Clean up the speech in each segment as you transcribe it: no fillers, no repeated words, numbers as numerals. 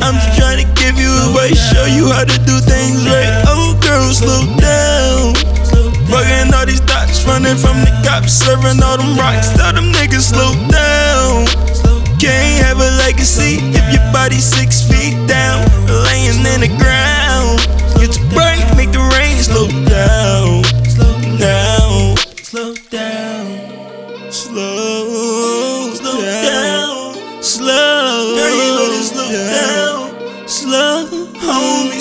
I'm just trying to give you advice, show you how to do things right. Oh girl, slow down. Bugging all these dots, running from the cops, serving all them rocks. Tell them niggas slow down. Can't have a legacy if your body's 6 feet down, laying in the ground. It's bright, make the rain slow down. Now, slow down, slow down, slow down, slow, homie,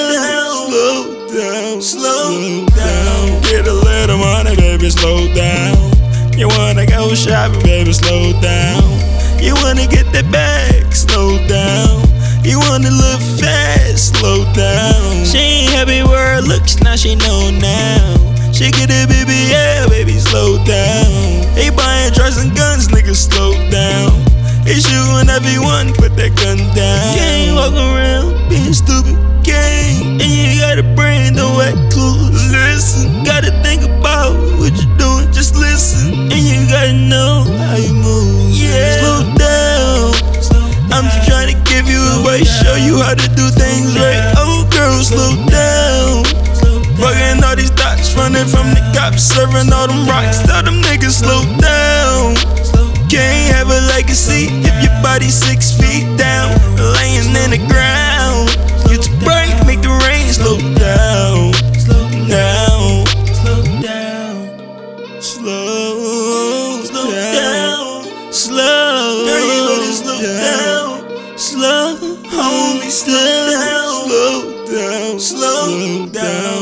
slow down. Get a little money, baby, slow down. You wanna go shopping, baby, slow down. You wanna get that bag, slow down. You wanna look fast, slow down. She ain't happy where her looks, now she know now. She get a BBL, baby, slow down. They buying drugs and guns, niggas, slow down. They shooting everyone, put that gun down. You ain't walking around being stupid, gang. And you got a brain, don't act clueless. Listen, gotta think about what you're doing, just listen. And you gotta know how you move, yeah. Slow down. I'm just trying to give you advice, show you how to do things right. Oh girl, slow down. Bugging all these dots, running from the cops, serving all them rocks. Tell them niggas slow down. Can't have a legacy if your body's 6 feet down, laying in the ground. It's bright, make the rain slow down. Now, slow down, slow down, slow down, slow, homie, slow down, slow down.